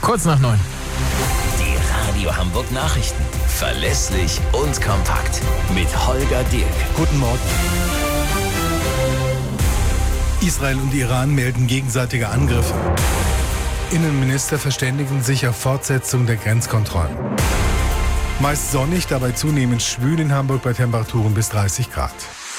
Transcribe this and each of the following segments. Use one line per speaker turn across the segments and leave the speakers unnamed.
Kurz nach 9.
Die Radio Hamburg Nachrichten. Verlässlich und kompakt. Mit Holger Dirk.
Guten Morgen. Israel und Iran melden gegenseitige Angriffe. Innenminister verständigen sich auf Fortsetzung der Grenzkontrollen. Meist sonnig, dabei zunehmend schwül in Hamburg bei Temperaturen bis 30 Grad.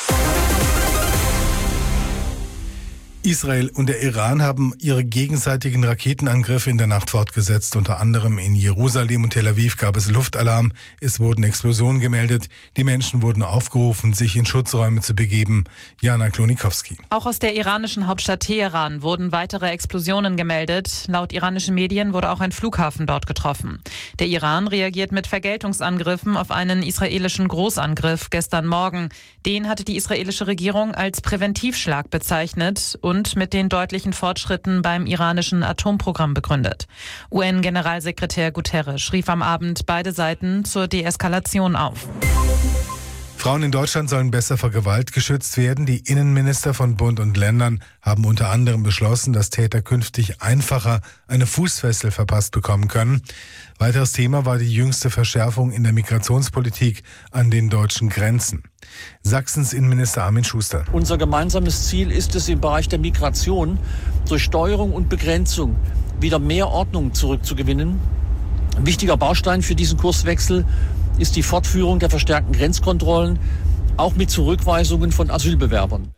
Israel und der Iran haben ihre gegenseitigen Raketenangriffe in der Nacht fortgesetzt. Unter anderem in Jerusalem und Tel Aviv gab es Luftalarm. Es wurden Explosionen gemeldet. Die Menschen wurden aufgerufen, sich in Schutzräume zu begeben. Jana Klonikowski.
Auch aus der iranischen Hauptstadt Teheran wurden weitere Explosionen gemeldet. Laut iranischen Medien wurde auch ein Flughafen dort getroffen. Der Iran reagiert mit Vergeltungsangriffen auf einen israelischen Großangriff gestern Morgen. Den hatte die israelische Regierung als Präventivschlag bezeichnet und mit den deutlichen Fortschritten beim iranischen Atomprogramm begründet. UN-Generalsekretär Guterres rief am Abend beide Seiten zur Deeskalation auf.
Frauen in Deutschland sollen besser vor Gewalt geschützt werden. Die Innenminister von Bund und Ländern haben unter anderem beschlossen, dass Täter künftig einfacher eine Fußfessel verpasst bekommen können. Weiteres Thema war die jüngste Verschärfung in der Migrationspolitik an den deutschen Grenzen. Sachsens Innenminister Armin Schuster.
Unser gemeinsames Ziel ist es, im Bereich der Migration durch Steuerung und Begrenzung wieder mehr Ordnung zurückzugewinnen. Ein wichtiger Baustein für diesen Kurswechsel ist die Fortführung der verstärkten Grenzkontrollen, auch mit Zurückweisungen von Asylbewerbern.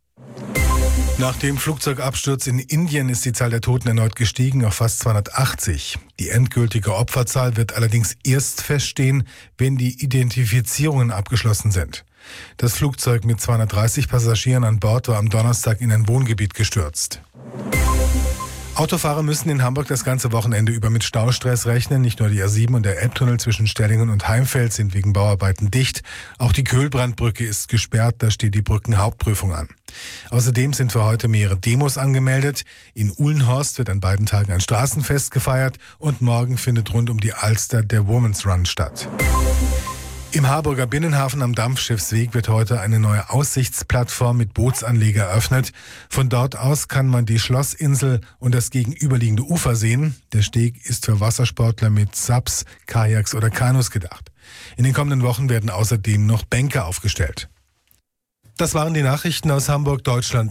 Nach dem Flugzeugabsturz in Indien ist die Zahl der Toten erneut gestiegen auf fast 280. Die endgültige Opferzahl wird allerdings erst feststehen, wenn die Identifizierungen abgeschlossen sind. Das Flugzeug mit 230 Passagieren an Bord war am Donnerstag in ein Wohngebiet gestürzt. Autofahrer müssen in Hamburg das ganze Wochenende über mit Staustress rechnen. Nicht nur die A7 und der Elbtunnel zwischen Stellingen und Heimfeld sind wegen Bauarbeiten dicht. Auch die Köhlbrandbrücke ist gesperrt, da steht die Brückenhauptprüfung an. Außerdem sind für heute mehrere Demos angemeldet. In Uhlenhorst wird an beiden Tagen ein Straßenfest gefeiert und morgen findet rund um die Alster der Women's Run statt. Im Harburger Binnenhafen am Dampfschiffsweg wird heute eine neue Aussichtsplattform mit Bootsanleger eröffnet. Von dort aus kann man die Schlossinsel und das gegenüberliegende Ufer sehen. Der Steg ist für Wassersportler mit Subs, Kajaks oder Kanus gedacht. In den kommenden Wochen werden außerdem noch Bänke aufgestellt. Das waren die Nachrichten aus Hamburg, Deutschland.